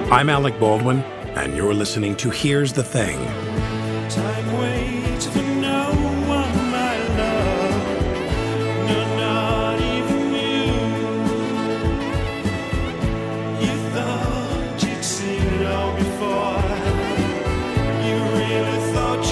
I'm Alec Baldwin, and you're listening to Here's the Thing. Time waits for no one, my love. No, not even you. You thought you'd seen it all before. You really thought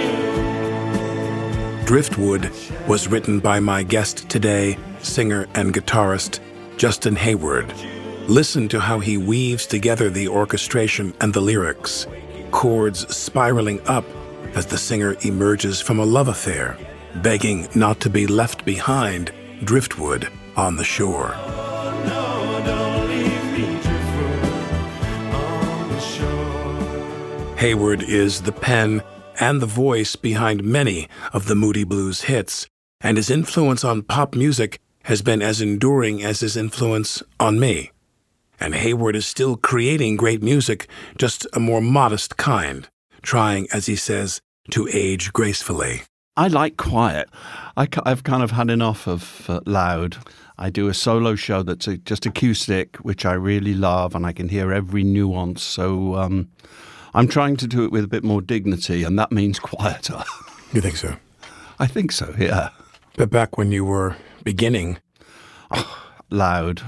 you knew. Driftwood was written by my guest today, singer and guitarist Justin Hayward. Listen to how he weaves together the orchestration and the lyrics, chords spiraling up as the singer emerges from a love affair, begging not to be left behind, driftwood on the shore. No, don't leave me driftwood on the shore. Hayward is the pen and the voice behind many of the Moody Blues hits, and his influence on pop music has been as enduring as his influence on me. And Hayward is still creating great music, just a more modest kind, trying, as he says, to age gracefully. I like quiet. I've kind of had enough of loud. I do a solo show that's just acoustic, which I really love, and I can hear every nuance. So I'm trying to do it with a bit more dignity, and that means quieter. You think so? I think so, yeah. But back when you were beginning... Loud,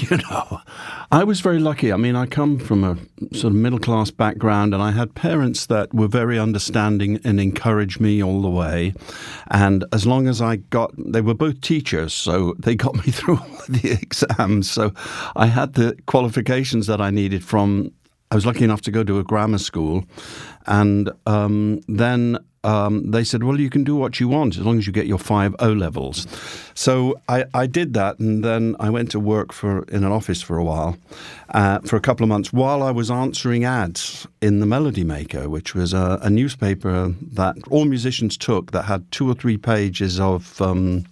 I was very lucky. I mean, I come from a sort of middle-class background, and I had parents that were very understanding and encouraged me all the way. And as long as they were both teachers, so they got me through all the exams. So I had the qualifications that I needed I was lucky enough to go to a grammar school, and then they said, well, you can do what you want as long as you get your 5 O-levels. So I did that, and then I went to work in an office for a while, for a couple of months, while I was answering ads in the Melody Maker, which was a newspaper that all musicians took that had 2 or 3 pages of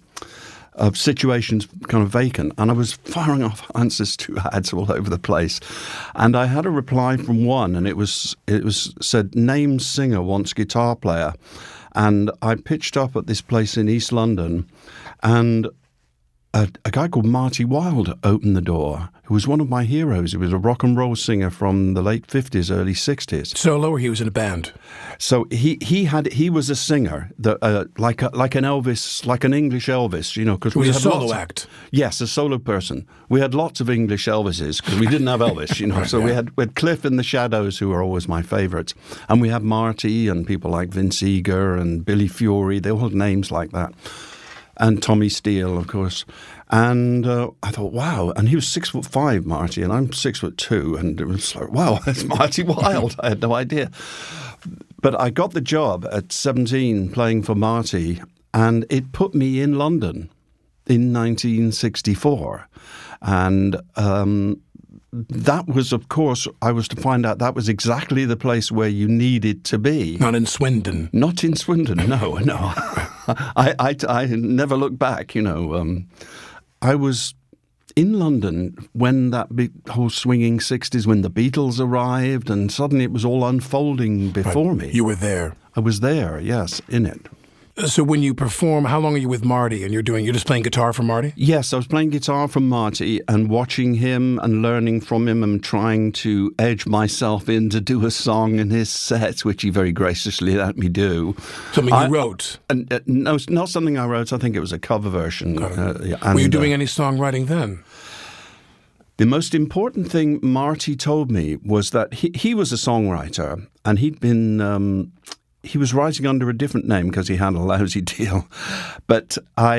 situations kind of vacant, and I was firing off answers to ads all over the place. And I had a reply from one, and it was said, name singer wants guitar player. And I pitched up at this place in East London, and a guy called Marty Wilde opened the door, who was one of my heroes. He was a rock and roll singer from the late 50s, early 60s. Solo, or he was in a band? So he was a singer, like an Elvis, like an English Elvis, because we had a solo act. Yes, a solo person. We had lots of English Elvises because we didn't have Elvis, Right, so yeah. we had Cliff and the Shadows, who were always my favourites, and we had Marty and people like Vince Eager and Billy Fury. They all had names like that. And Tommy Steele, of course. And I thought, wow. And he was 6'5", Marty, and I'm 6'2", and it was like, wow, that's Marty Wilde. I had no idea. But I got the job at 17 playing for Marty, and it put me in London in 1964. And that was, of course, I was to find out that was exactly the place where you needed to be. Not in Swindon. Not in Swindon, no. I never looked back, I was in London when that big whole swinging 60s, when the Beatles arrived, and suddenly it was all unfolding before me. You were there. I was there, yes, in it. So when you perform, how long are you with Marty? And you're just playing guitar for Marty? Yes, I was playing guitar from Marty and watching him and learning from him and trying to edge myself in to do a song in his set, which he very graciously let me do. Something you wrote? No, not something I wrote. I think it was a cover version. Were you doing any songwriting then? The most important thing Marty told me was that he was a songwriter, and he'd been... he was writing under a different name because he had a lousy deal. But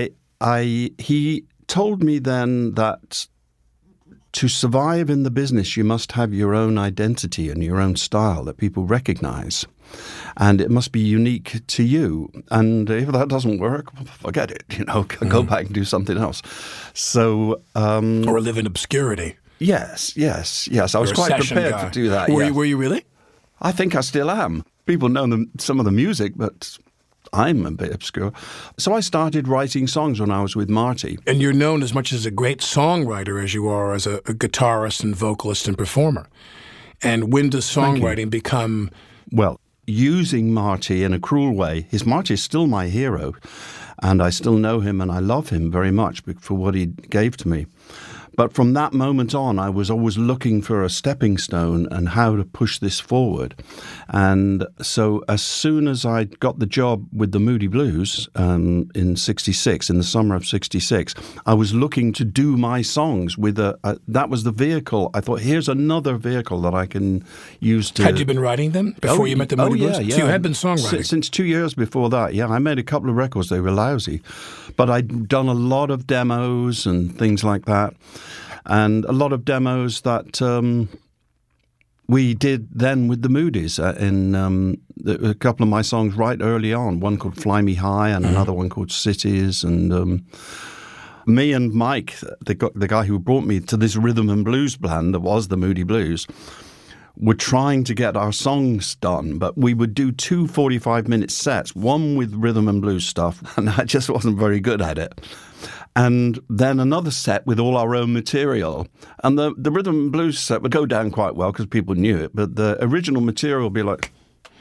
he told me then that to survive in the business, you must have your own identity and your own style that people recognize. And it must be unique to you. And if that doesn't work, forget it. Go back and do something else. So, or live in obscurity. Yes. I was quite prepared to do that. Were you really? I think I still am. People know some of the music, but I'm a bit obscure. So I started writing songs when I was with Marty. And you're known as much as a great songwriter as you are as a guitarist and vocalist and performer. And when does songwriting become... Well, using Marty in a cruel way. Marty is still my hero, and I still know him and I love him very much for what he gave to me. But from that moment on, I was always looking for a stepping stone and how to push this forward. And so as soon as I got the job with the Moody Blues in 66, in the summer of 66, I was looking to do my songs with that was the vehicle. I thought, here's another vehicle that I can use to... Had you been writing them before you met the Moody Blues? Yeah. So you had been songwriting? Since 2 years before that, yeah. I made a couple of records. They were lousy. But I'd done a lot of demos and things like that. And a lot of demos that we did then with the Moodies in a couple of my songs right early on. One called Fly Me High and another one called Cities. And me and Mike, the guy who brought me to this rhythm and blues band that was the Moody Blues, were trying to get our songs done, but we would do 2 45-minute sets, one with rhythm and blues stuff, and I just wasn't very good at it. And then another set with all our own material. And the rhythm and blues set would go down quite well because people knew it, but the original material would be like...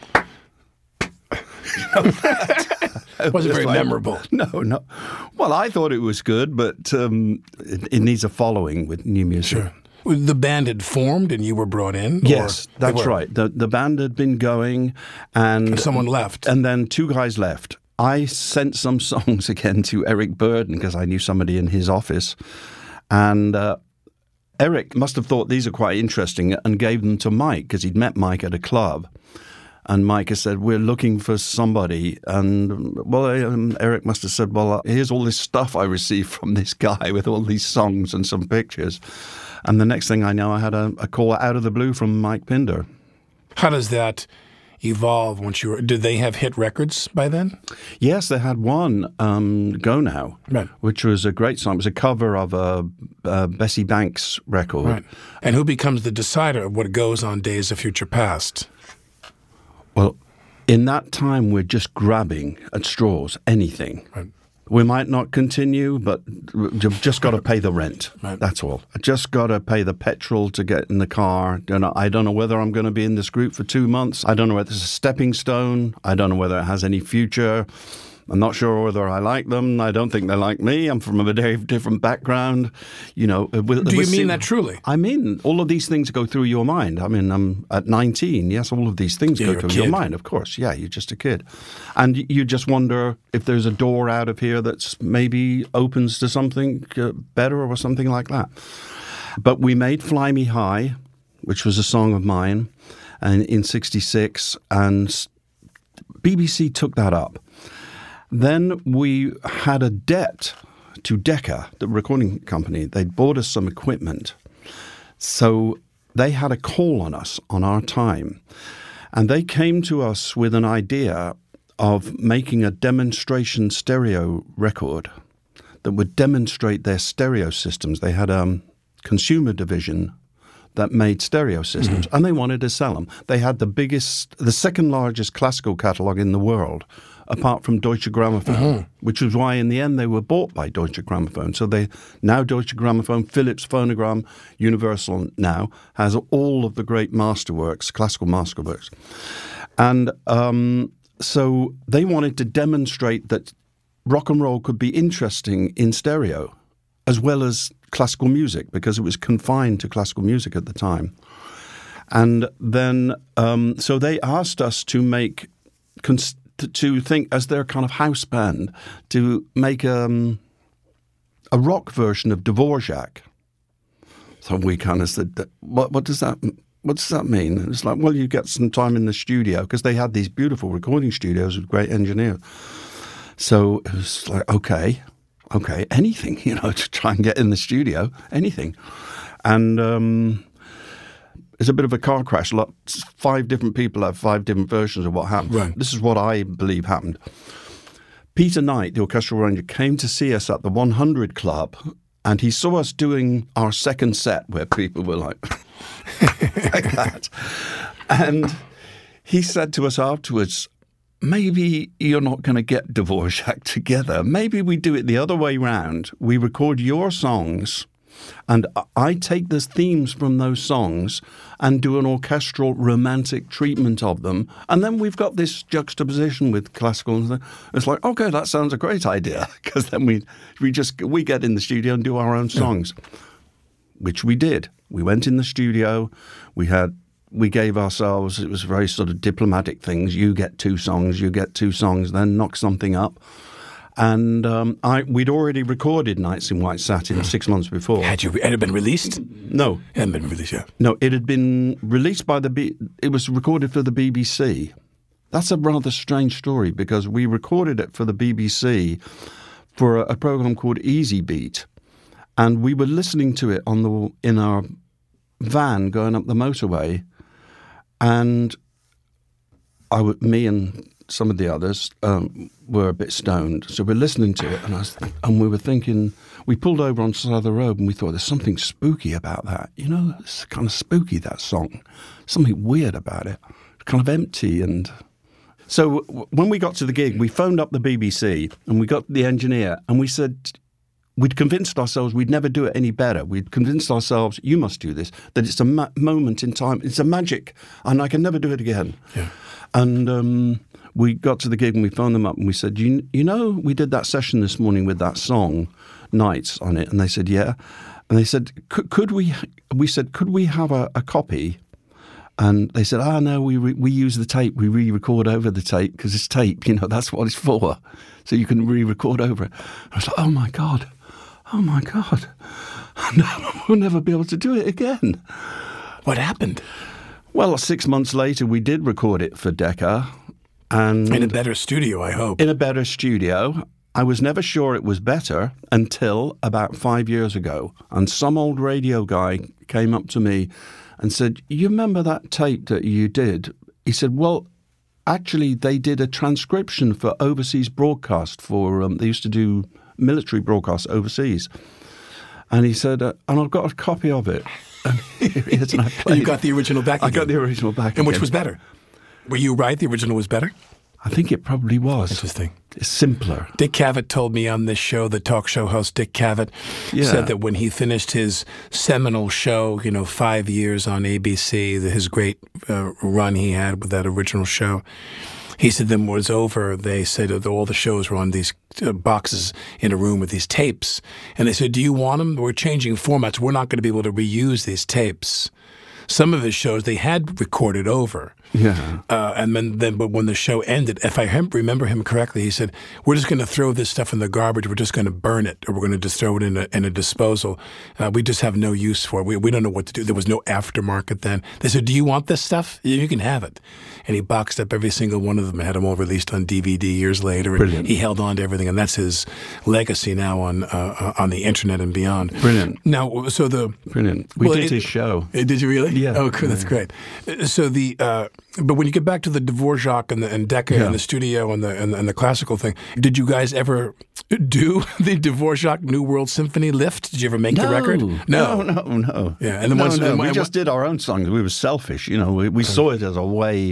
It wasn't very memorable. No. Well, I thought it was good, but it needs a following with new music. Sure. The band had formed and you were brought in? Yes, that's right. The band had been going and someone left. And then 2 guys left. I sent some songs again to Eric Burden because I knew somebody in his office. And Eric must have thought these are quite interesting and gave them to Mike because he'd met Mike at a club. And Mike has said, we're looking for somebody. And, well, Eric must have said, well, here's all this stuff I received from this guy with all these songs and some pictures. And the next thing I know, I had a call out of the blue from Mike Pinder. How does that evolve once you were... Did they have hit records by then? Yes, they had one, Go Now, right, which was a great song. It was a cover of a Bessie Banks record. Right. And who becomes the decider of what goes on Days of Future Past? Well, in that time, we're just grabbing at straws, anything. Right. We might not continue, but you've just got to pay the rent. Right. That's all. I just got to pay the petrol to get in the car. I don't know whether I'm going to be in this group for 2 months. I don't know whether it's a stepping stone. I don't know whether it has any future. I'm not sure whether I like them. I don't think they like me. I'm from a very different background. You know. Do you mean that truly? I mean, all of these things go through your mind. I mean, I'm at 19. Yes, all of these things go through your mind, of course. Yeah, you're just a kid. And you just wonder if there's a door out of here that's maybe opens to something better or something like that. But we made Fly Me High, which was a song of mine, and in 66, and BBC took that up. Then we had a debt to Decca, the recording company. They'd bought us some equipment. So they had a call on us on our time. And they came to us with an idea of making a demonstration stereo record that would demonstrate their stereo systems. They had a consumer division that made stereo systems, and they wanted to sell them. They had the second largest classical catalogue in the world, apart from Deutsche Grammophon, which was why in the end they were bought by Deutsche Grammophon. So now Deutsche Grammophon, Philips Phonogram, Universal now has all of the great masterworks, classical masterworks. And so they wanted to demonstrate that rock and roll could be interesting in stereo as well as classical music, because it was confined to classical music at the time. And then, so they asked us to make, to think as their kind of house band, to make a rock version of Dvorak. So we kind of said, what does that mean? It's like, well, you get some time in the studio, because they had these beautiful recording studios with great engineers. So it was like, okay, anything, to try and get in the studio, anything. And it's a bit of a car crash. 5 different people have 5 different versions of what happened. Right. This is what I believe happened. Peter Knight, the orchestral arranger, came to see us at the 100 Club, and he saw us doing our second set where people were like that. And he said to us afterwards, maybe you're not going to get Dvorak together. Maybe we do it the other way round. We record your songs, and I take the themes from those songs and do an orchestral romantic treatment of them. And then we've got this juxtaposition with classical. It's like, okay, that sounds a great idea, because then we get in the studio and do our own songs. which we did. We went in the studio. We gave ourselves, it was very sort of diplomatic things. You get 2 songs, then knock something up. And we'd already recorded Nights in White Satin 6 months before. Had it been released? No. It hadn't been released yet. No, it had been released by it was recorded for the BBC. That's a rather strange story because we recorded it for the BBC for a program called Easy Beat. And we were listening to it in our van going up the motorway. And me and some of the others were a bit stoned, so we're listening to it, and we were thinking. We pulled over on the side of the road, and we thought there's something spooky about that. You know, it's kind of spooky, that song. Something weird about it. It's kind of empty, and so when we got to the gig, we phoned up the BBC, and we got the engineer, and we said. We'd convinced ourselves we'd never do it any better. We'd convinced ourselves, you must do this, that it's a moment in time. It's a magic, and I can never do it again. Yeah. And we got to the gig and we phoned them up and we said, you know, we did that session this morning with that song, Nights, on it. And they said, yeah. And they said, could we have a copy? And they said, no, we use the tape. We re-record over the tape because it's tape, you know, that's what it's for. So you can re-record over it. I was like, oh my God. We'll never be able to do it again. What happened? Well, 6 months later, we did record it for Decca. And in a better studio, I hope. In a better studio. I was never sure it was better until about 5 years ago. And some old radio guy came up to me and said, you remember that tape that you did? He said, well, actually, they did a transcription for overseas broadcast for, they used to do military broadcasts overseas. And he said, and I've got a copy of it. And here it is, and I played. You got the original back again? I got the original back And again. which was better? Were you right? The original was better? I think it probably was. Interesting. It's simpler. Dick Cavett told me on this show, the talk show host Dick Cavett said that when he finished his seminal show, 5 years on ABC, his great run he had with that original show, he said then when it was over, they said that all the shows were on these boxes in a room with these tapes. And they said, do you want them? We're changing formats. We're not going to be able to reuse these tapes. Some of his shows they had recorded over. Yeah. But when the show ended, if I remember him correctly, he said, we're just going to throw this stuff in the garbage. We're just going to burn it, or we're going to just throw it in a disposal. We just have no use for it. We don't know what to do. There was no aftermarket then. They said, do you want this stuff? You can have it. And he boxed up every single one of them and had them all released on DVD years later. And Brilliant. He held on to everything, and that's his legacy now on the internet and beyond. Brilliant. Now, so Brilliant. We did his show. Did you really? Yeah. Oh, good. That's great. So but when you get back to the Dvorak and Decca and the studio and the classical thing, did you guys ever do the Dvorak New World Symphony lift? Did you ever make the record? No. Yeah, and then we just did our own songs. We were selfish, We saw it as a way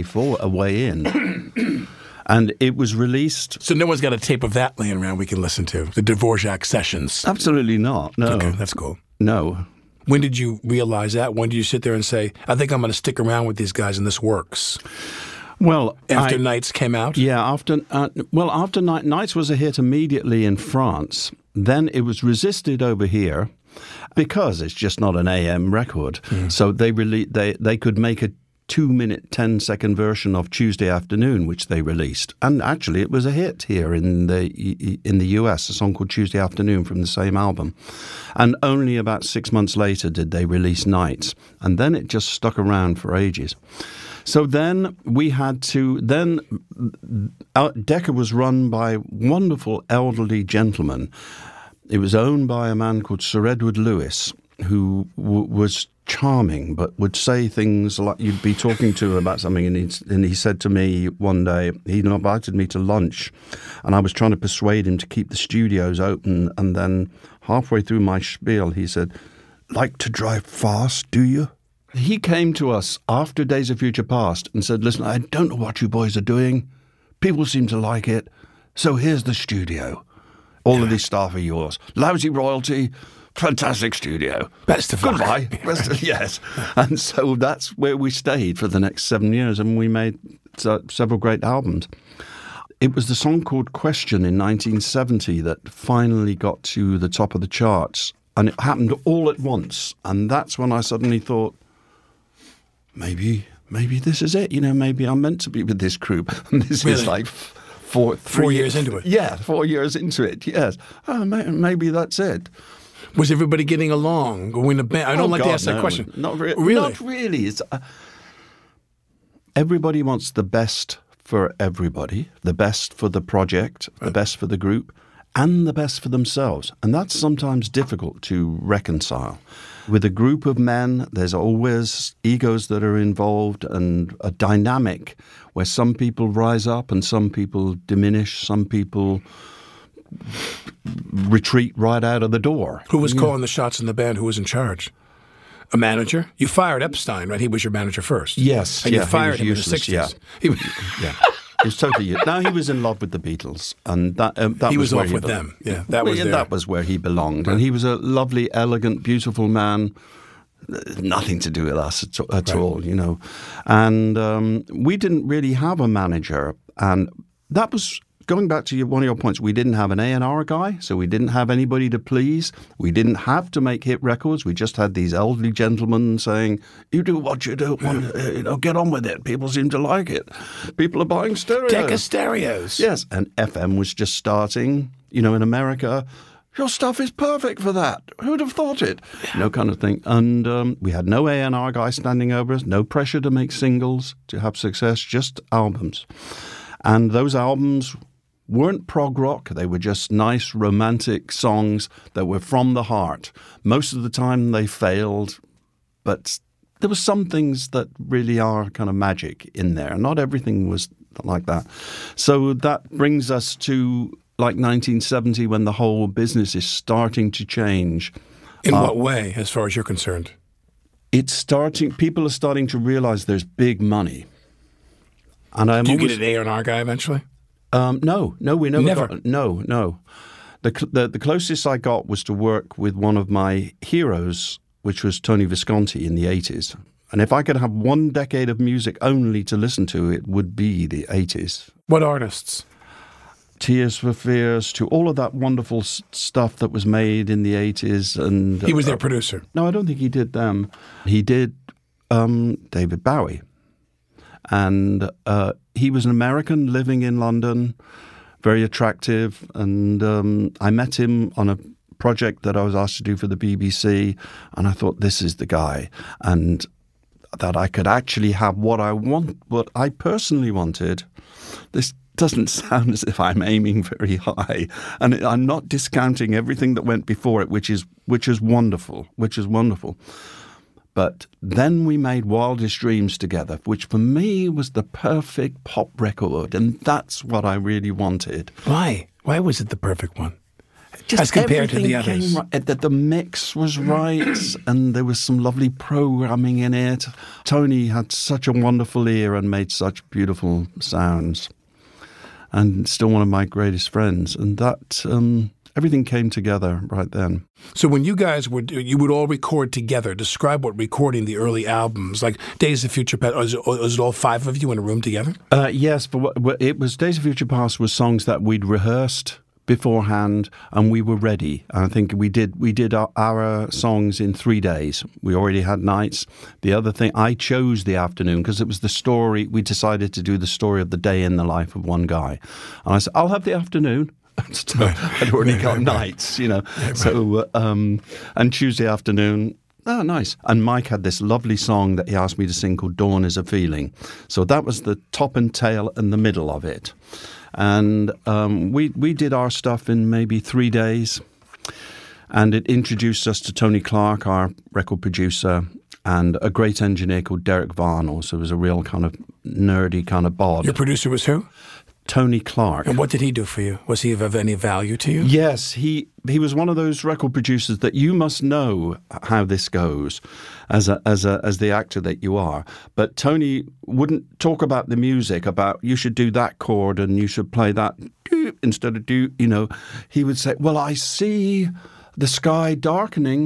in. And it was released. So no one's got a tape of that laying around we can listen to, the Dvorak sessions? Absolutely not, no. Okay, that's cool. No. When did you realize that? When did you sit there and say, I think I'm going to stick around with these guys and this works? Well, after Nights came out? Yeah, after Nights was a hit immediately in France. Then it was resisted over here because it's just not an AM record. Mm. So they could make a 2-minute, 10-second version of Tuesday Afternoon, which they released. And actually, it was a hit here in the US, a song called Tuesday Afternoon from the same album. And only about 6 months later did they release Nights. And then it just stuck around for ages. So then we had to... Then Decca was run by wonderful elderly gentlemen. It was owned by a man called Sir Edward Lewis, who was charming, but would say things like you'd be talking to about something, and he said to me one day, he invited me to lunch, and I was trying to persuade him to keep the studios open, and then halfway through my spiel, he said, like to drive fast, do you? He came to us after Days of Future Past and said, listen, I don't know what you boys are doing. People seem to like it, so here's the studio. All of these staff are yours. Lousy royalty, fantastic studio. Best of luck. Goodbye. Yes. And so that's where we stayed for the next 7 years, and we made several great albums. It was the song called Question in 1970 that finally got to the top of the charts. And it happened all at once. And that's when I suddenly thought, maybe this is it. Maybe I'm meant to be with this group. And this Really? is like 4 years into it. Yeah, 4 years into it, yes. Oh, maybe that's it. Was everybody getting along? When the band, I don't like to ask that question. Not really. Really? Not really. It's, everybody wants the best for everybody, the best for the project, the best for the group, and the best for themselves. And that's sometimes difficult to reconcile. With a group of men, there's always egos that are involved and a dynamic where some people rise up and some people diminish, some people retreat right out of the door. Who was calling the shots in the band? Who was in charge? A manager? You fired Epstein, right? He was your manager first. Yes. And yeah, you fired him useless, in the 60s. Yeah. He was, Yeah. He was totally. Now he was in love with the Beatles, and that he was where off with belonged. them. Yeah, that was there. That was where he belonged, and he was a lovely, elegant, beautiful man. Nothing to do with us at all, And we didn't really have a manager, and that was going back to one of your points. We didn't have an A&R guy, so we didn't have anybody to please. We didn't have to make hit records. We just had these elderly gentlemen saying, "You do what you do, get on with it. People seem to like it. People are buying stereos." Decca stereos. Yes, and FM was just starting. In America, your stuff is perfect for that. Who'd have thought it? Kind of thing. And we had no A&R guy standing over us, no pressure to make singles, to have success, just albums. And those albums weren't prog rock. They were just nice, romantic songs that were from the heart. Most of the time they failed, but there were some things that really are kind of magic in there. Not everything was like that. So that brings us to like 1970 when the whole business is starting to change. In what way, as far as you're concerned? People are starting to realize there's big money. And Do you get an A&R guy eventually? No, we never. Got, no. The closest I got was to work with one of my heroes, which was Tony Visconti in the 80s. And if I could have one decade of music only to listen to, it would be the 80s. What artists? Tears for Fears, to all of that wonderful stuff that was made in the 80s. And He was their producer? No, I don't think he did them. He did David Bowie. And he was an American living in London, very attractive. And I met him on a project that I was asked to do for the BBC. And I thought, this is the guy. And that I could actually have what I personally wanted. This doesn't sound as if I'm aiming very high. And I'm not discounting everything that went before it, which is wonderful, But then we made Wildest Dreams together, which for me was the perfect pop record. And that's what I really wanted. Why? Why was it the perfect one? Just as compared to the others? That the mix was right and there was some lovely programming in it. Tony had such a wonderful ear and made such beautiful sounds. And still one of my greatest friends. And that... everything came together right then. So when you guys you would all record together. Describe what recording the early albums, like Days of Future Past, was it all five of you in a room together? Yes, but it was Days of Future Past was songs that we'd rehearsed beforehand and we were ready. I think we did our songs in 3 days. We already had nights. The other thing, I chose the afternoon because it was the story. We decided to do the story of the day in the life of one guy. And I said, I'll have the afternoon. I'd already got nights, So, and Tuesday afternoon, nice. And Mike had this lovely song that he asked me to sing called Dawn is a Feeling. So that was the top and tail and the middle of it. And we did our stuff in maybe 3 days. And it introduced us to Tony Clark, our record producer, and a great engineer called Derek Varnell. So it was a real kind of nerdy kind of bod. Your producer was who? Tony Clark. And what did he do for you? Was he of any value to you? Yes, he was one of those record producers that you must know how this goes as the actor that you are. But Tony wouldn't talk about the music, about you should do that chord and you should play that instead of do. He would say, well, I see the sky darkening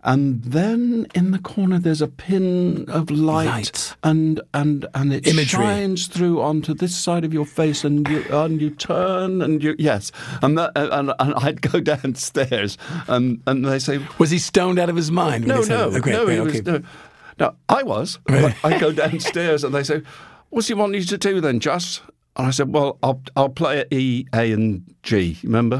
And then in the corner there's a pin of light. and it Imagery. shines through onto this side of your face, and you turn and you and I'd go downstairs and they say, Was he stoned out of his mind? when no, he said no, it? Okay, no, okay, he was, okay. no. No, I was. But I go downstairs and they say, "What's he want you to do then, Just?" And I said, "Well, I'll play at E, A, and G. Remember?"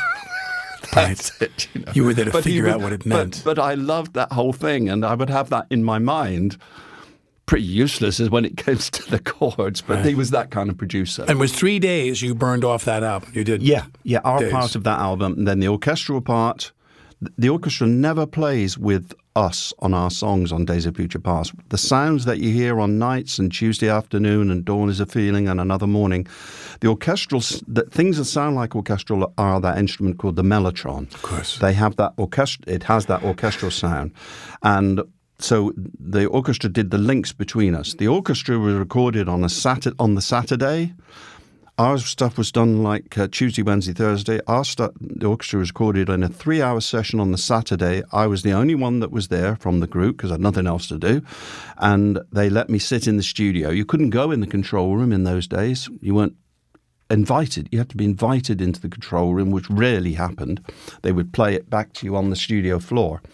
That's it. You were there to figure out what it meant. But I loved that whole thing, and I would have that in my mind. Pretty useless as when it comes to the chords, but he was that kind of producer. And it was 3 days you burned off that album. You did. Yeah, our days. part of that album, and then the orchestral part. The orchestra never plays with us on our songs on Days of Future Past. The sounds that you hear on Nights and Tuesday Afternoon and Dawn is a Feeling and Another Morning, the orchestral, the things that sound like orchestral are that instrument called the mellotron. Of course. They have that it has that orchestral sound. And so the orchestra did the links between us. The orchestra was recorded on the Saturday. Our stuff was done like Tuesday, Wednesday, Thursday. The orchestra was recorded in a 3-hour session on the Saturday. I was the only one that was there from the group because I had nothing else to do. And they let me sit in the studio. You couldn't go in the control room in those days. You weren't invited. You had to be invited into the control room, which rarely happened. They would play it back to you on the studio floor.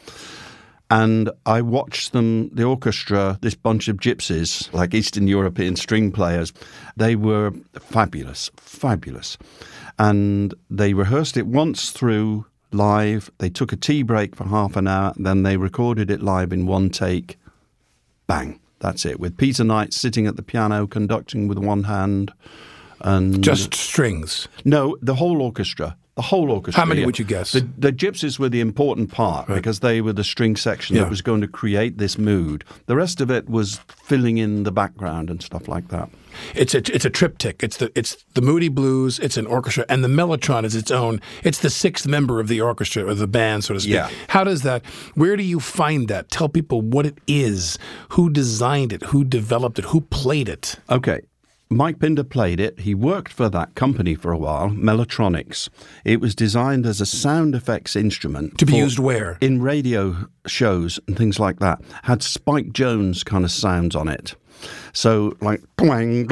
And I watched them, the orchestra, this bunch of gypsies, like Eastern European string players. They were fabulous, fabulous. And they rehearsed it once through live. They took a tea break for half an hour. Then they recorded it live in one take. Bang. That's it. With Peter Knight sitting at the piano, conducting with one hand. And Just strings. No, the whole orchestra. The whole orchestra. How many would you guess? The gypsies were the important part because they were the string section that was going to create this mood. The rest of it was filling in the background and stuff like that. It's a triptych. It's the Moody Blues. It's an orchestra, and the mellotron is its own. It's the sixth member of the orchestra or the band, so to speak. Yeah. How does that? Where do you find that? Tell people what it is. Who designed it? Who developed it? Who played it? Okay. Mike Pinder played it. He worked for that company for a while, Mellotronics. It was designed as a sound effects instrument. To be used where? In radio shows and things like that. Had Spike Jones kind of sounds on it. So like twang,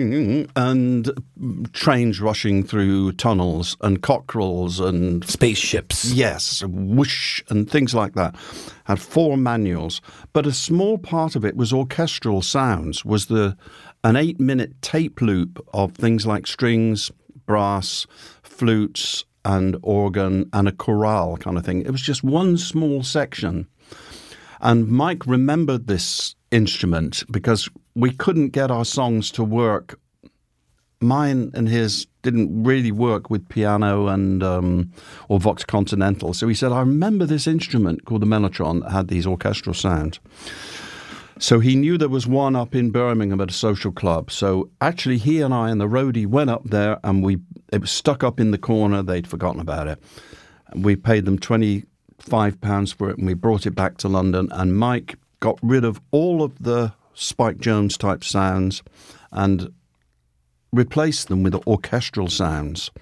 and trains rushing through tunnels and cockerels and Spaceships. yes, whoosh and things like that. Had 4 manuals, but a small part of it was orchestral sounds. Was an 8-minute tape loop of things like strings, brass, flutes, and organ, and a chorale kind of thing. It was just one small section. And Mike remembered this instrument because we couldn't get our songs to work. Mine and his didn't really work with piano and or Vox Continental. So he said, I remember this instrument called the mellotron that had these orchestral sounds. So he knew there was one up in Birmingham at a social club. So actually he and I and the roadie went up there, and it was stuck up in the corner. They'd forgotten about it. We paid them £25 for it, and we brought it back to London. And Mike got rid of all of the Spike Jones type sounds and replaced them with orchestral sounds.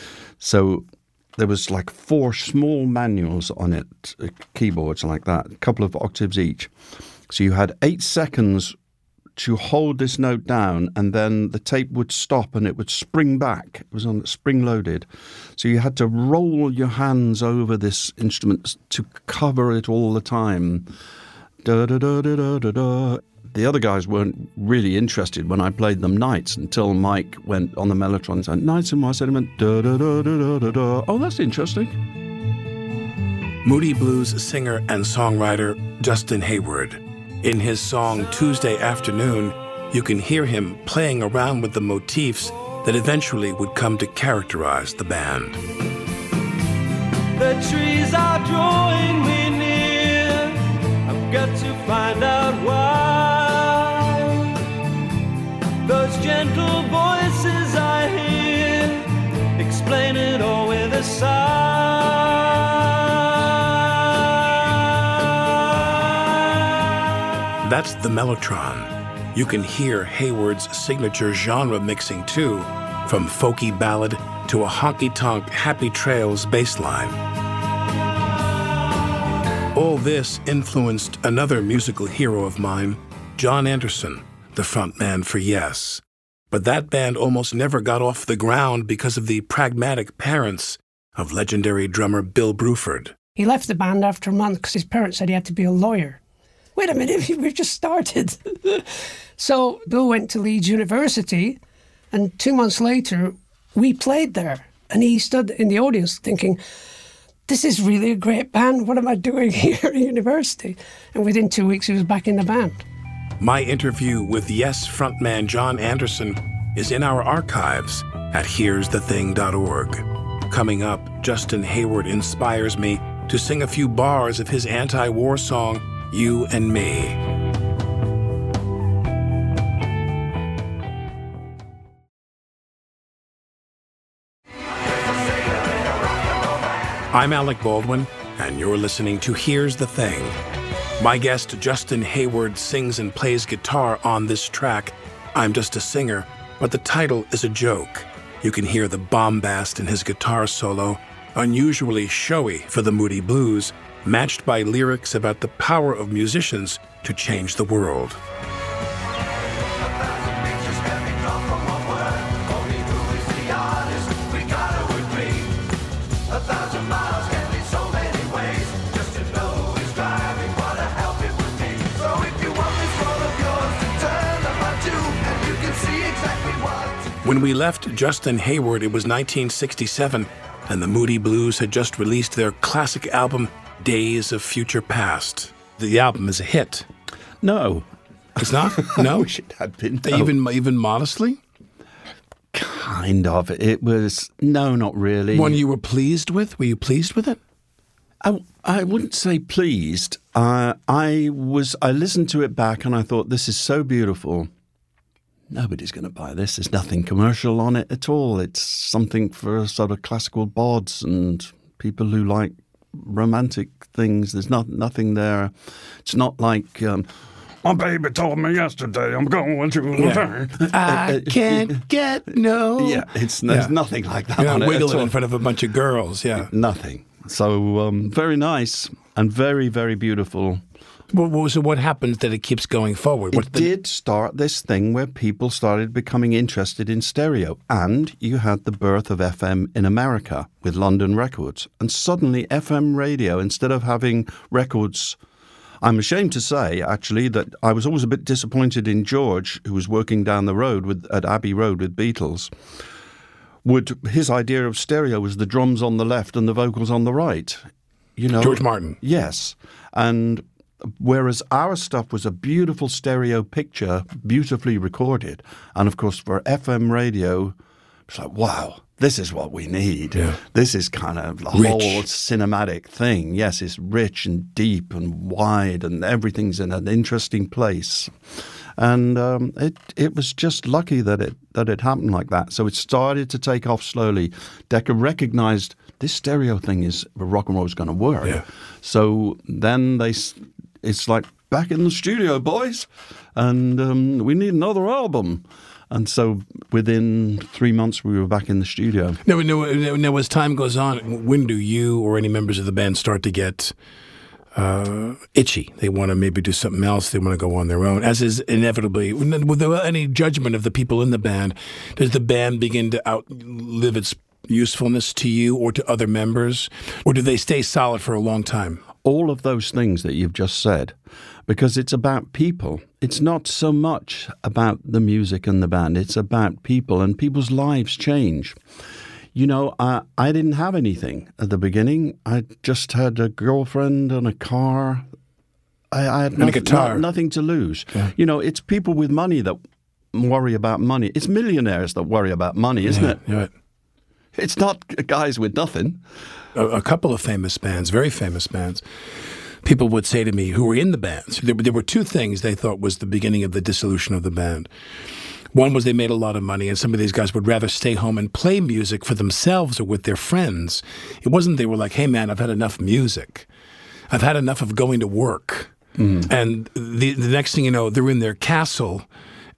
So there was like 4 small manuals on it, keyboards like that, a couple of octaves each. So you had 8 seconds to hold this note down, and then the tape would stop and it would spring back. It was on spring loaded. So you had to roll your hands over this instrument to cover it all the time. Da, da, da, da, da, da, da. The other guys weren't really interested when I played them Nights until Mike went on the mellotron and said, Nights, and I said, da, da, da, da, da, da. Oh, that's interesting. Moody Blues singer and songwriter Justin Hayward. In his song Tuesday Afternoon, you can hear him playing around with the motifs that eventually would come to characterize the band. The trees are drawing me near. I've got to find out why. Those gentle voices I hear explain it all with a sigh. That's the mellotron. You can hear Hayward's signature genre mixing too, from folky ballad to a honky-tonk Happy Trails bass line. All this influenced another musical hero of mine, John Anderson, the frontman for Yes. But that band almost never got off the ground because of the pragmatic parents of legendary drummer Bill Bruford. He left the band after a month because his parents said he had to be a lawyer. Wait a minute, we've just started. So Bill went to Leeds University, and 2 months later, we played there. And he stood in the audience thinking, this is really a great band. What am I doing here at university? And within 2 weeks, he was back in the band. My interview with Yes frontman John Anderson is in our archives at here'sthething.org. Coming up, Justin Hayward inspires me to sing a few bars of his anti-war song, You and Me. I'm Alec Baldwin, and you're listening to Here's the Thing. My guest, Justin Hayward, sings and plays guitar on this track. I'm just a singer, but the title is a joke. You can hear the bombast in his guitar solo, unusually showy for the Moody Blues, matched by lyrics about the power of musicians to change the world. When we left Justin Hayward, it was 1967, and the Moody Blues had just released their classic album, Days of Future Past. The album is a hit. No. It's not? No? I wish it had been. No. Even modestly? Kind of. It was, no, not really. One you were pleased with? Were you pleased with it? I wouldn't say pleased. I listened to it back and I thought, this is so beautiful. Nobody's going to buy this. There's nothing commercial on it at all. It's something for sort of classical bods and people who like romantic things. There's nothing there. It's not like, my baby told me yesterday I'm going to... I can't get no... Yeah, there's nothing like that. You're on not it wiggling in front of a bunch of girls, yeah. Nothing. So very nice and very, very beautiful. Well, so what happens that it keeps going forward? It did start this thing where people started becoming interested in stereo, and you had the birth of FM in America with London Records. And suddenly FM radio, instead of having records, I'm ashamed to say, actually, that I was always a bit disappointed in George, who was working down the road at Abbey Road with Beatles. His idea of stereo was the drums on the left and the vocals on the right. You know, George Martin. Yes. And whereas our stuff was a beautiful stereo picture, beautifully recorded. And of course, for FM radio, it's like, wow, this is what we need. Yeah. This is kind of the Rich. whole cinematic thing. Yes, it's rich and deep and wide and everything's in an interesting place. And it was just lucky that it happened like that. So it started to take off slowly. Decca recognized this stereo thing is rock and roll is going to work. Yeah. So then it's like, back in the studio, boys, and we need another album. And so within 3 months, we were back in the studio. Now, as time goes on, when do you or any members of the band start to get itchy? They want to maybe do something else. They want to go on their own, as is inevitably, without any judgment of the people in the band. Does the band begin to outlive its usefulness to you or to other members? Or do they stay solid for a long time? All of those things that you've just said, because it's about people. It's not so much about the music and the band. It's about people, and people's lives change. You know, I didn't have anything at the beginning. I just had a girlfriend and a car. I had a guitar. Nothing to lose. Yeah. You know, it's people with money that worry about money. It's millionaires that worry about money, isn't it? Yeah. It's not guys with nothing. A couple of famous bands, very famous bands, people would say to me who were in the bands, there were two things they thought was the beginning of the dissolution of the band. One was they made a lot of money, and some of these guys would rather stay home and play music for themselves or with their friends. It wasn't they were like, hey, man, I've had enough music. I've had enough of going to work. And the next thing you know, they're in their castle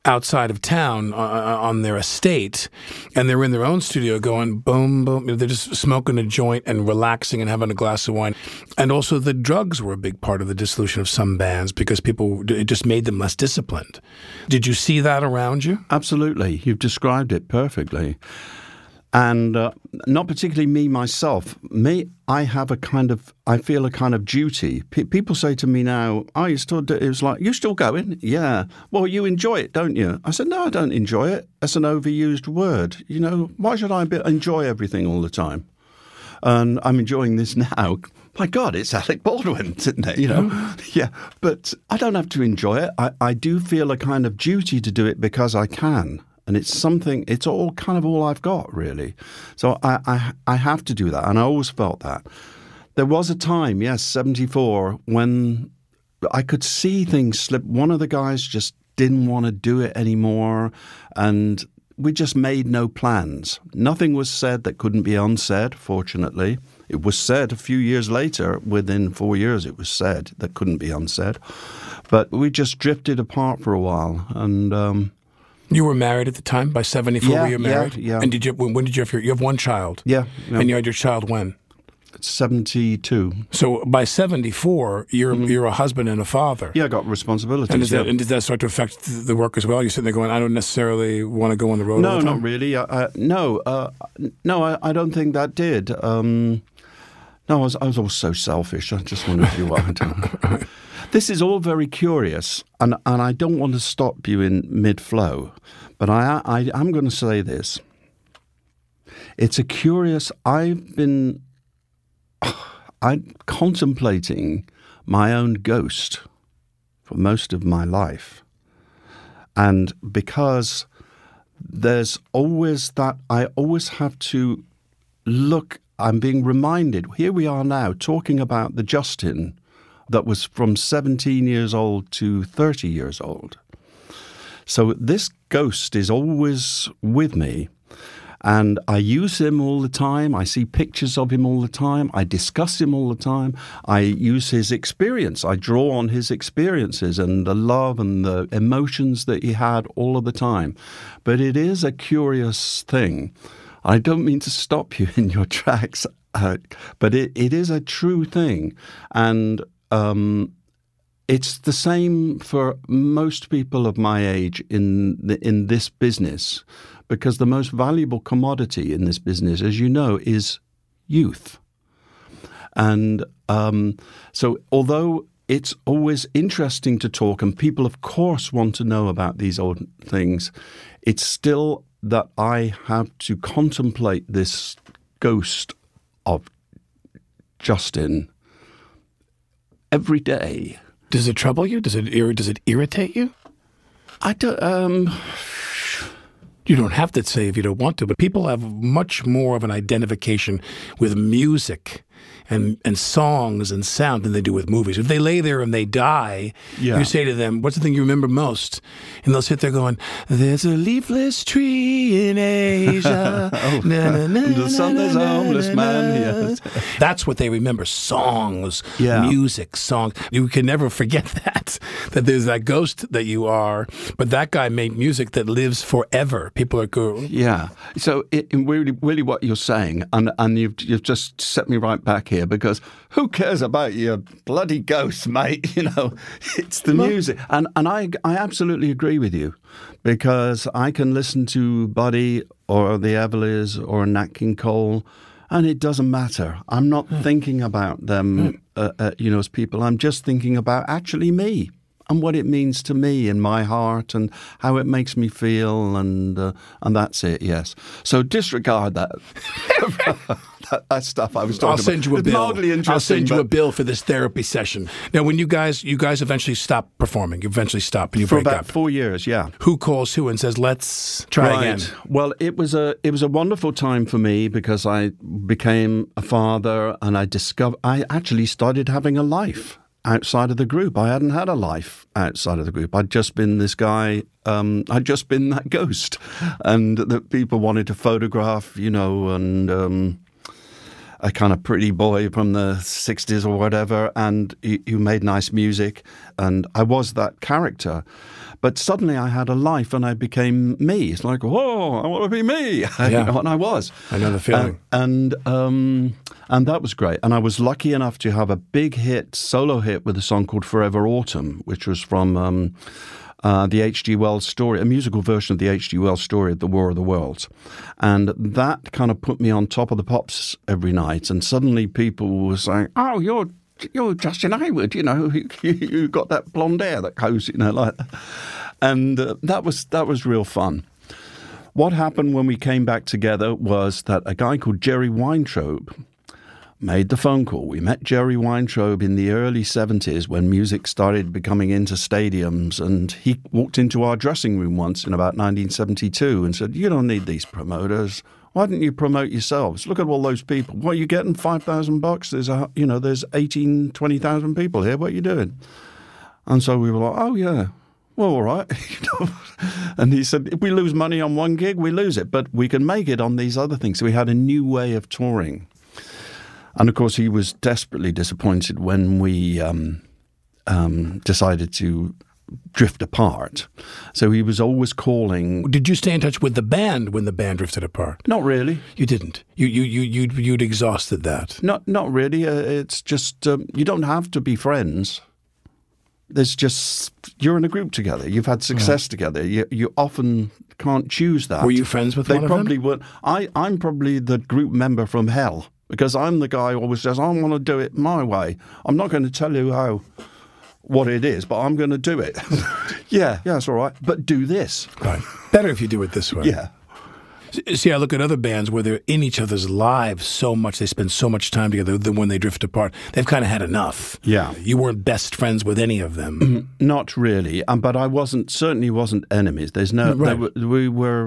outside of town on their estate, and they're in their own studio going boom, boom. They're just smoking a joint and relaxing and having a glass of wine. And also the drugs were a big part of the dissolution of some bands because it just made them less disciplined. Did you see that around you? Absolutely. You've described it perfectly. And not particularly me myself. I feel a kind of duty. People say to me now, "Oh, you still do?" It was like, "You still going?" "Yeah." "Well, you enjoy it, don't you?" I said, "No, I don't enjoy it. That's an overused word. You know, why should I enjoy everything all the time?" And I'm enjoying this now. My God, it's Alec Baldwin, isn't it? You know, yeah. But I don't have to enjoy it. I do feel a kind of duty to do it because I can. And it's all I've got, really. So I have to do that. And I always felt that. There was a time, yes, 74, when I could see things slip. One of the guys just didn't want to do it anymore. And we just made no plans. Nothing was said that couldn't be unsaid, fortunately. It was said a few years later, within 4 years it was said that couldn't be unsaid. But we just drifted apart for a while. And you were married at the time? By 74, yeah, were you married? Yeah. And when did you have you have one child? Yeah. And you had your child when? 72. So by 74, you're a husband and a father. Yeah, I got responsibilities. And does that start to affect the work as well? You're sitting there going, I don't necessarily want to go on the road all the time? No, not really. I don't think that did. No, I was always so selfish. I just wanted to do what I do. This is all very curious, and I don't want to stop you in mid-flow, but I'm going to say this. It's a curious... I'm contemplating my own ghost for most of my life. And because there's always that... I always have to look... I'm being reminded, here we are now talking about the Justin that was from 17 years old to 30 years old. So this ghost is always with me, and I use him all the time. I see pictures of him all the time. I discuss him all the time. I use his experience. I draw on his experiences and the love and the emotions that he had all of the time. But it is a curious thing. I don't mean to stop you in your tracks, but it is a true thing. And it's the same for most people of my age in this business, because the most valuable commodity in this business, as you know, is youth. And so although it's always interesting to talk, and people, of course, want to know about these old things, it's still that I have to contemplate this ghost of Justin every day. Does it trouble you? Does it irritate you? I don't. You don't have to say if you don't want to, but people have much more of an identification with music and songs and sound than they do with movies. If they lay there and they die, you say to them, what's the thing you remember most? And they'll sit there going, there's a leafless tree in Asia. There's a homeless man. Yes. That's what they remember. Songs, music, songs. You can never forget that there's that ghost that you are, but that guy made music that lives forever. People are cool. Yeah. So really what you're saying, and you've just set me right back here, because who cares about your bloody ghost, mate? You know, it's the music. And I absolutely agree with you, because I can listen to Buddy or the Everleys or Nat King Cole, and it doesn't matter. I'm not thinking about them, as people. I'm just thinking about actually me and what it means to me in my heart and how it makes me feel, and that's it. Yes. So disregard that. That stuff I was talking about. I'll send you a bill. I'll send you a bill for this therapy session. Now, when you guys eventually stop performing, you eventually stop and you break up. For about 4 years, yeah. Who calls who and says, let's try again? Well, it was a wonderful time for me, because I became a father, and I actually started having a life outside of the group. I hadn't had a life outside of the group. I'd just been this guy. I'd just been that ghost, and that people wanted to photograph, and a kind of pretty boy from the 60s or whatever, and you made nice music, and I was that character. But suddenly I had a life and I became me. It's like, whoa, I want to be me. And I was. I know the feeling. And that was great. And I was lucky enough to have a big hit, solo hit, with a song called Forever Autumn, which was from the H.G. Wells story, a musical version of the H.G. Wells story of the War of the Worlds. And that kind of put me on top of the pops every night. And suddenly people were saying, oh, you're Justin Hayward, you got that blonde hair that goes, like that. And that was real fun. What happened when we came back together was that a guy called Jerry Weintraub made the phone call. We met Jerry Weintraub in the early 70s when music started becoming into stadiums, and he walked into our dressing room once in about 1972 and said, you don't need these promoters. Why don't you promote yourselves? Look at all those people. What are you getting? $5,000? There's 20,000 people here. What are you doing? And so we were like, oh yeah, well, all right. And he said, if we lose money on one gig, we lose it, but we can make it on these other things. So we had a new way of touring. And of course, he was desperately disappointed when we decided to drift apart. So he was always calling. Did you stay in touch with the band when the band drifted apart? Not really. You didn't. You'd exhausted that. Not really. It's just you don't have to be friends. There's just you're in a group together. You've had success together. You often can't choose that. Were you friends with one of them? They probably weren't. I'm probably the group member from hell because I'm the guy who always says I want to do it my way. I'm not going to tell you what it is, but I'm going to do it. yeah, it's all right. But do this. Right. Better if you do it this way. Yeah. See, I look at other bands where they're in each other's lives so much, they spend so much time together, that when they drift apart, they've kind of had enough. Yeah. You weren't best friends with any of them. Not really. But I certainly wasn't enemies. There's no, right. we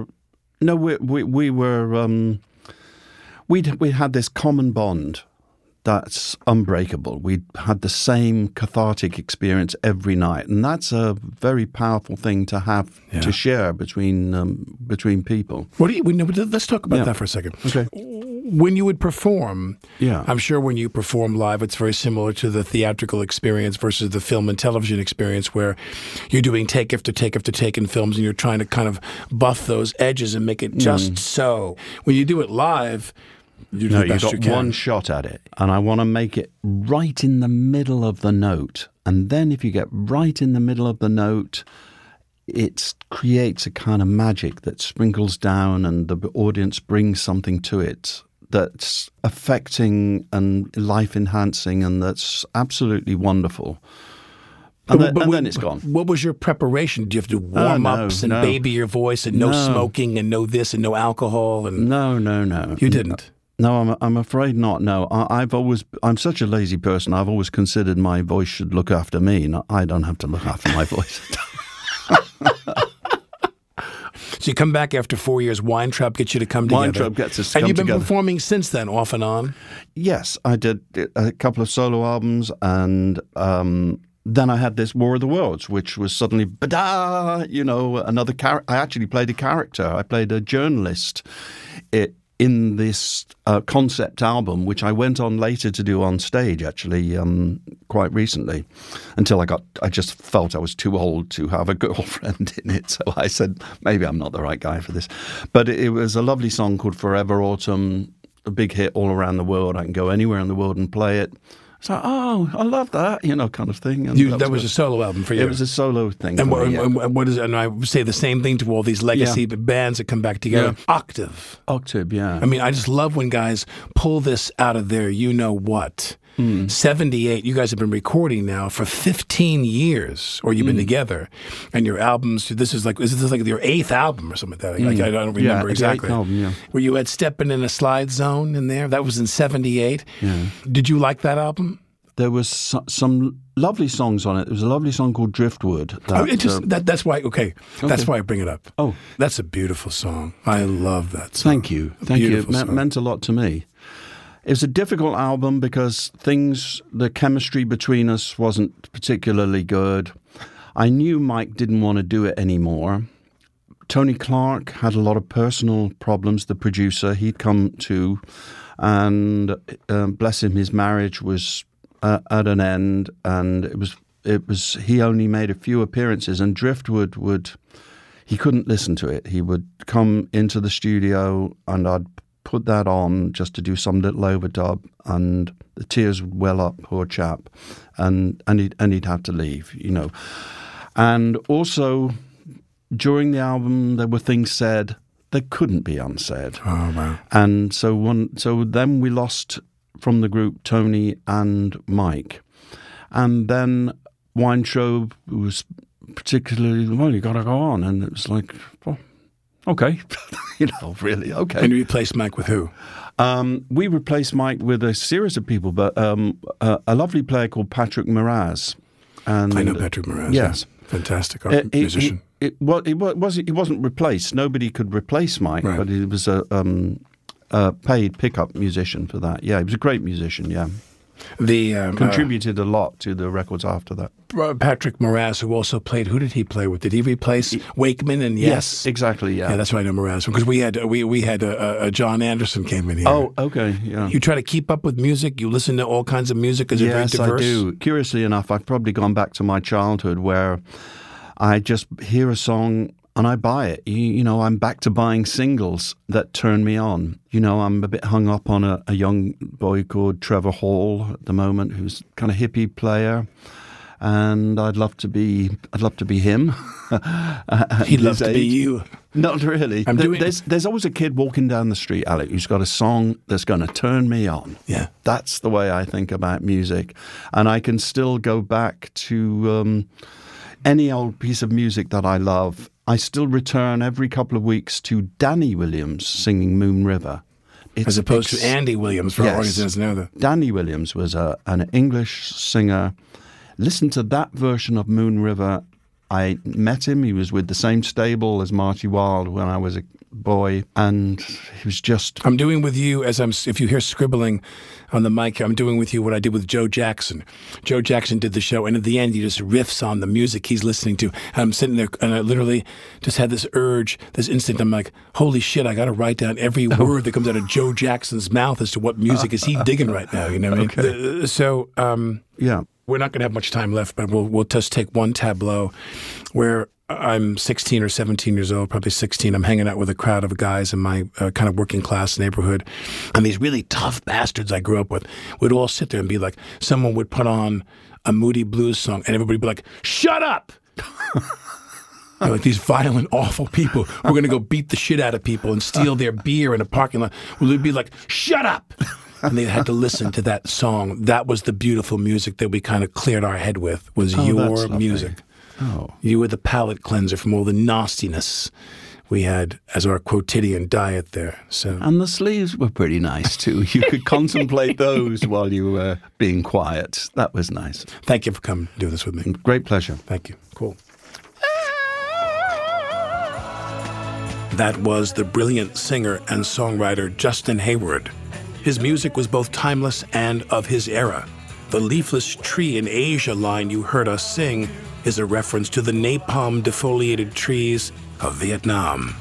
had this common bond that's unbreakable. We had the same cathartic experience every night, and that's a very powerful thing to have to share between people. Let's talk about that for a second. Okay. When you would perform, Yeah. I'm sure when you perform live, it's very similar to the theatrical experience versus the film and television experience, where you're doing take after take after take in films, and you're trying to kind of buff those edges and make it just so. When you do it live, you do the best you've you got can. one shot at it, and I want to make it right in the middle of the note. And then if you get right in the middle of the note, it creates a kind of magic that sprinkles down, and the audience brings something to it that's affecting and life-enhancing, and that's absolutely wonderful. And then it's gone. What was your preparation? Do you have to do warm-ups and baby your voice and no smoking and no this and no alcohol? And No. You didn't? No, I'm afraid not. No, I'm such a lazy person. I've always considered my voice should look after me. I don't have to look after my voice. So you come back after 4 years. Weintraub gets you to come together. Weintraub gets us to come And you've been together. performing since then, off and on? Yes, I did a couple of solo albums, and then I had this War of the Worlds, which was suddenly, another character. I actually played a character. I played a journalist in this concept album, which I went on later to do on stage, actually, quite recently, until I just felt I was too old to have a girlfriend in it. So I said, maybe I'm not the right guy for this. But it was a lovely song called Forever Autumn, a big hit all around the world. I can go anywhere in the world and play it. So, I love that, kind of thing. And that was a solo album for you? It was a solo thing. And what is it? And I say the same thing to all these legacy bands that come back together. Yeah. Octave. Yeah. I mean, I just love when guys pull this out of their you-know-what. 78, you guys have been recording now for 15 years, or you've been together, and your albums, is this like your 8th album or something like that? I don't remember exactly. The 8th album, Where you had Steppin' in a Slide Zone in there. That was in 78. Yeah. Did you like that album? There was some lovely songs on it. There was a lovely song called Driftwood. That's why. Okay, that's why I bring it up. Oh, that's a beautiful song. I love that song. Thank you. It meant a lot to me. It was a difficult album because the chemistry between us wasn't particularly good. I knew Mike didn't want to do it anymore. Tony Clark had a lot of personal problems, the producer. He'd come to, and bless him, his marriage was at an end, and it was he only made a few appearances, and Driftwood he couldn't listen to it. He would come into the studio, and I'd put that on just to do some little overdub, and the tears would well up, poor chap, and he'd have to leave, you know. And also, during the album, there were things said that couldn't be unsaid. Oh, wow. And so then we lost from the group Tony and Mike. And then Weintraub was particularly, well, you got to go on. And it was like, well, okay, you know, really, okay. And you replaced Mike with who? We replaced Mike with a series of people, but a lovely player called Patrick Moraz. And I know Patrick Moraz. Yes. Fantastic musician. He wasn't replaced. Nobody could replace Mike, Right. but he was a paid pickup musician for that. Yeah, he was a great musician, yeah. The Contributed a lot to the records after that. Patrick Moraz, who also played, who did he play with? Did he replace Wakeman and Yes? Exactly, yeah. Yeah, that's why I know Moraz. Because we had John Anderson came in here. Oh, okay, yeah. You try to keep up with music? You listen to all kinds of music? Is it very Yes, diverse? I do. Curiously enough, I've probably gone back to my childhood where I just hear a song and I buy it. You know, I'm back to buying singles that turn me on. You know, I'm a bit hung up on a young boy called Trevor Hall at the moment, who's kind of hippie player. And I'd love to be him. He'd love to be you. Not really. There's always a kid walking down the street, Alec, who's got a song that's going to turn me on. Yeah. That's the way I think about music. And I can still go back to any old piece of music that I love. I still return every couple of weeks to Danny Williams singing Moon River. As opposed to Andy Williams, for all Yes. audiences know that. Danny Williams was an English singer. Listen to that version of Moon River. I met him. He was with the same stable as Marty Wilde when I was a boy, and he was just... I'm doing with you, if you hear scribbling on the mic, I'm doing with you what I did with Joe Jackson. Joe Jackson did the show, and at the end, he just riffs on the music he's listening to. And I'm sitting there, and I literally just had this urge, this instinct. I'm like, holy shit, I got to write down every word that comes out of Joe Jackson's mouth as to what music is he digging right now. You know what I mean? Okay. Yeah. We're not going to have much time left, but we'll just take one tableau where I'm 16 or 17 years old, probably 16. I'm hanging out with a crowd of guys in my kind of working class neighborhood. And these really tough bastards I grew up with would all sit there and be like, someone would put on a Moody Blues song and everybody would be like, shut up! They're like these violent, awful people. We're going to go beat the shit out of people and steal their beer in a parking lot. Well, they'd be like, shut up! And they had to listen to that song. That was the beautiful music that we kind of cleared our head with, was your music. Oh. You were the palate cleanser from all the nastiness we had as our quotidian diet there. So, And the sleeves were pretty nice, too. You could contemplate those while you were being quiet. That was nice. thank you for coming to do this with me. Great pleasure. Thank you. Cool. That was the brilliant singer and songwriter Justin Hayward. His music was both timeless and of his era. The leafless tree in Asia line you heard us sing is a reference to the napalm defoliated trees of Vietnam.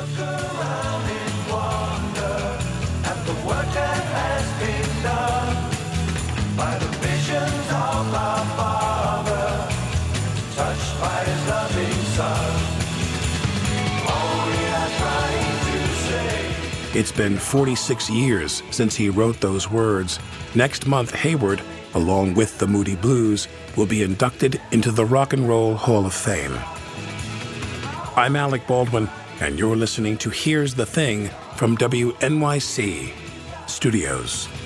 It's been 46 years since he wrote those words. Next month, Hayward, along with the Moody Blues, will be inducted into the Rock and Roll Hall of Fame. I'm Alec Baldwin, and you're listening to Here's the Thing from WNYC Studios.